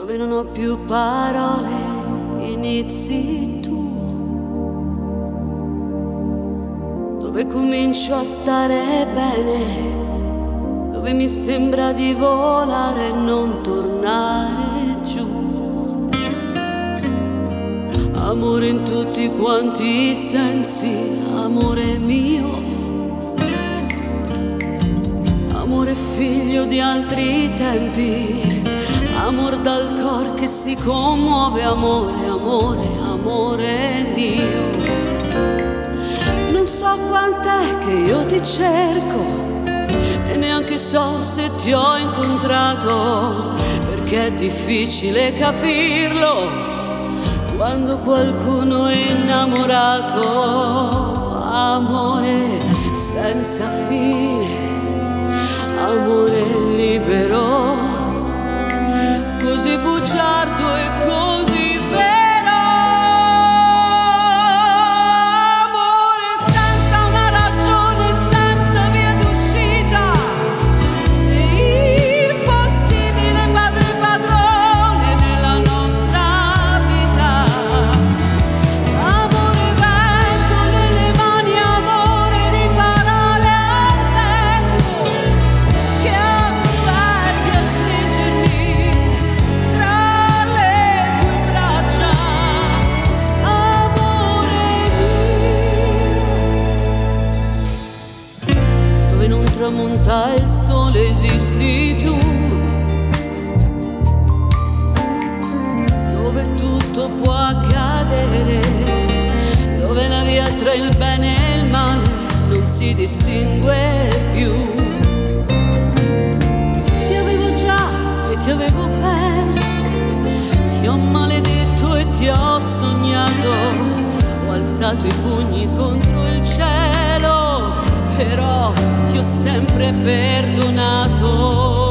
dove non ho più parole, inizi tu, dove comincio a stare bene, dove mi sembra di volare e non tornare giù. Amore in tutti quanti i sensi, amore mio, amore figlio di altri tempi, amor dal cor che si commuove, amore, amore, amore mio. Non so quant'è che io ti cerco e neanche so se ti ho incontrato, perché è difficile capirlo quando qualcuno è innamorato. Amore senza fine, amore libero, così bugiardo e così vero. Amore senza una ragione, senza via d'uscita, è impossibile padre e padrone nella nostra vita. Amore vento nelle mani, amore di parole al vento, che aspetti a stringermi tra le tue braccia, amore mio. Dove non tramonta il sole esisti tu, dove tutto può accadere, dove la via tra il bene e il male non si distingue più. Ti avevo già e ti avevo perso, ti ho maledetto e ti ho sognato, ho alzato i pugni contro il cielo, però ti ho sempre perdonato.